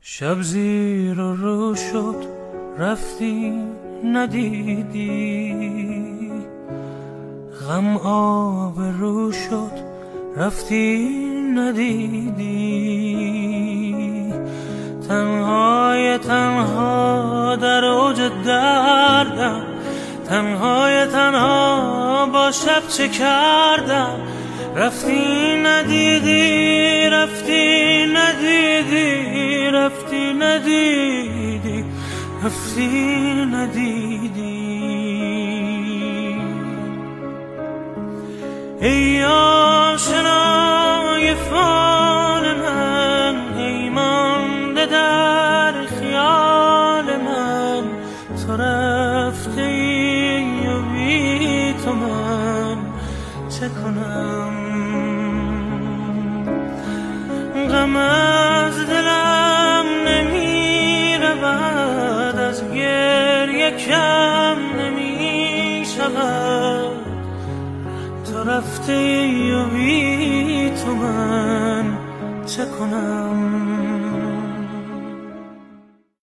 شب زیر و رو شد رفتی ندیدی، غم آب رو شد رفتی ندیدی. تنهای تنها در اوج دردم، تنهای تنها با شب چه کردم. رفتی ندیدی، رفتی ندیدی، رفتی ندیدی، رفتی ندیدی. ای آشنای فال من، ای مانده در خیال من، تو رفته ای و بی تو من چه کنم؟ غم از دلم نمی رود، از گریه کم نمی شود. تو رفته ای و بی تو من چه کنم؟